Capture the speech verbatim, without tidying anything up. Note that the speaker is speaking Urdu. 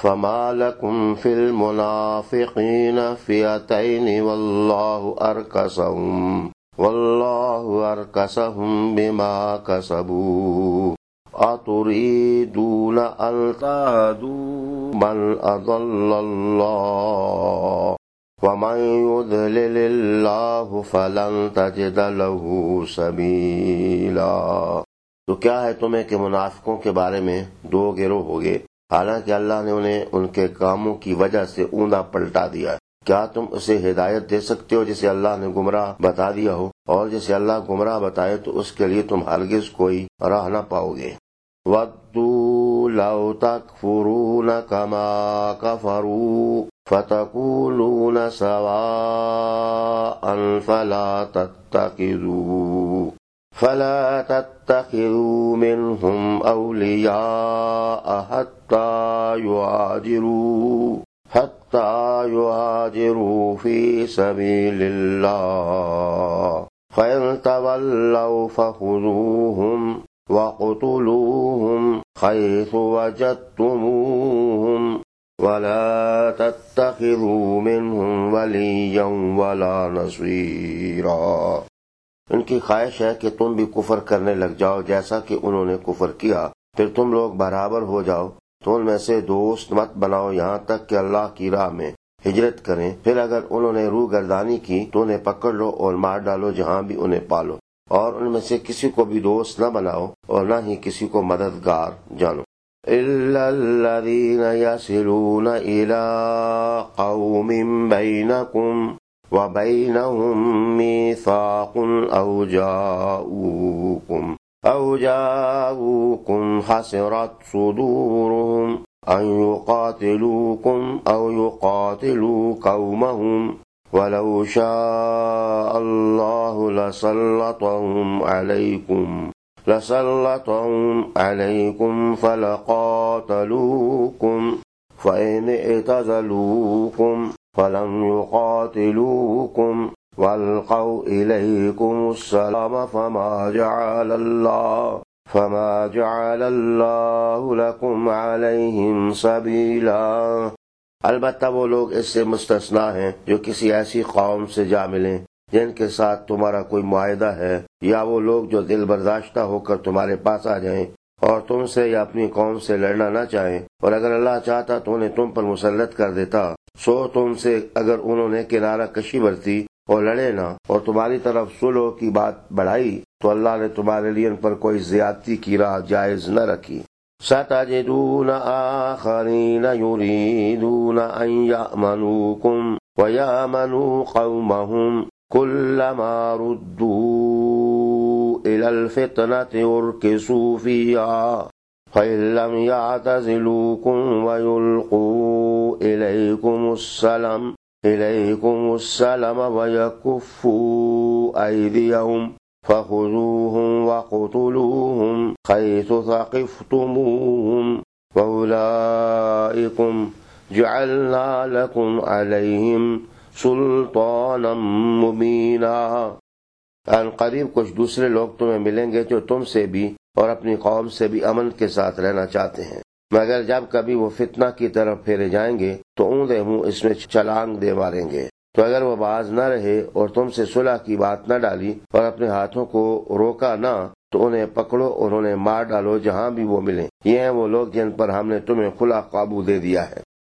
فما لكم في المنافقين فئتين والله أركسهم والله أركسهم بما كسبوا أتريدون أن تهدوا من أضل الله ومن يضلل الله فلن تجد له سبيلا۔ تو کیا ہے تمہیں کہ منافقوں کے بارے میں دو گروہ ہو گئے، حالانکہ اللہ نے انہیں ان کے کاموں کی وجہ سے اوندا پلٹا دیا۔ کیا تم اسے ہدایت دے سکتے ہو جسے اللہ نے گمراہ بتا دیا ہو؟ اور جسے اللہ گمراہ بتائے تو اس کے لیے تم ہرگز کوئی راہ نہ پاؤ گے۔ وَدُّوا لَوْ تَكْفُرُونَ كَمَا كَفَرُوا فَتَكُونُونَ سَوَاءً فَلَا تَتَّخِذُوا فَلَا تَتَّخِذُوا مِنْهُمْ أَوْلِيَاءَ حَتَّى يُهَاجِرُوا حَتَّى يُهَاجِرُوا فِي سَبِيلِ اللَّهِ فَإِنْ تَوَلَّوْا فَخُذُوهُمْ وَاقْتُلُوهُمْ حَيْثُ وَجَدتُّمُوهُمْ وَلَا تَتَّخِذُوا مِنْهُمْ وَلِيًّا وَلَا نَصِيرًا۔ ان کی خواہش ہے کہ تم بھی کفر کرنے لگ جاؤ جیسا کہ انہوں نے کفر کیا، پھر تم لوگ برابر ہو جاؤ، تو ان میں سے دوست مت بناؤ یہاں تک کہ اللہ کی راہ میں ہجرت کریں، پھر اگر انہوں نے روح گردانی کی تو انہیں پکڑ لو اور مار ڈالو جہاں بھی انہیں پالو، اور ان میں سے کسی کو بھی دوست نہ بناؤ اور نہ ہی کسی کو مددگار جانو۔ إِلَّا الَّذِينَ يَصِلُونَ إِلَىٰ قَوْمٍ بَيْنَكُمْ وَبَيْنَهُم مِّيثَاقٌ أَوْ جَاءُوكُمْ أَوْ جَاءُوكُمْ حَسِرَتْ صُدُورُهُمْ أَن يُقَاتِلُوكُمْ أَوْ يُقَاتِلُوا قَوْمَهُمْ وَلَوْ شَاءَ اللَّهُ لَسَلَّطَهُمْ عَلَيْكُمْ لَسَلَّطَهُمْ عَلَيْكُمْ فَلَقَاتَلُوكُمْ فَإِنِ اعْتَزَلُوكُمْ فَلَمْ يُقَاتِلُوكُمْ وَأَلْقَوْا إِلَيْكُمُ السَّلَامَ فَمَا جَعَلَ اللَّهُ فَمَا جَعَلَ اللَّهُ لَكُمْ عَلَيْهِمْ سَبِيلًا۔ البتہ وہ لوگ اس سے مستثنا ہیں جو کسی ایسی قوم سے جا ملیں جن کے ساتھ تمہارا کوئی معاہدہ ہے، یا وہ لوگ جو دل برداشتہ ہو کر تمہارے پاس آ جائیں اور تم سے یا اپنی قوم سے لڑنا نہ چاہیں، اور اگر اللہ چاہتا تو انہیں تم پر مسلط کر دیتا۔ سو تم سے اگر انہوں نے کنارہ کشی برتی اور لڑے نہ اور تمہاری طرف صلح کی بات بڑھائی تو اللہ نے تمہارے لیے ان پر کوئی زیادتی کی راہ جائز نہ رکھی۔ سَتَجِدُونَ آخَرِينَ يُرِيدُونَ أَن يَأْمَنُوكُمْ وَيَأْمَنُوا قَوْمَهُمْ كُلَّمَا رُدُّوا إِلَى الْفِتْنَةِ أُرْكِسُوا فِيهَا فَإِن لَّمْ يَعْتَزِلُوكُمْ وَيُلْقُوا إِلَيْكُمُ السَّلَامَ إِلَيْكُمُ السَّلَامَ وَيَكُفُّوا أَيْدِيَهُمْ فَخُذُوهُمْ وَاقْتُلُوهُمْ حَيْثُ ثَقِفْتُمُوهُمْ وَأُولَٰئِكُمْ جَعَلْنَا لَكُمْ عَلَيْهِمْ سُلْطَانًا مُّبِينًا۔ ان قریب کچھ دوسرے لوگ تمہیں ملیں گے جو تم سے بھی اور اپنی قوم سے بھی امن کے ساتھ رہنا چاہتے ہیں، مگر جب کبھی وہ فتنہ کی طرف پھیرے جائیں گے تو اوندا منہ اس میں چھلانگ دے ماریں گے۔ تو اگر وہ باز نہ رہے اور تم سے صلح کی بات نہ ڈالی اور اپنے ہاتھوں کو روکا نہ تو انہیں پکڑو اور انہیں مار ڈالو جہاں بھی وہ ملیں۔ یہ ہیں وہ لوگ جن پر ہم نے تمہیں کھلا قابو دے دیا ہے۔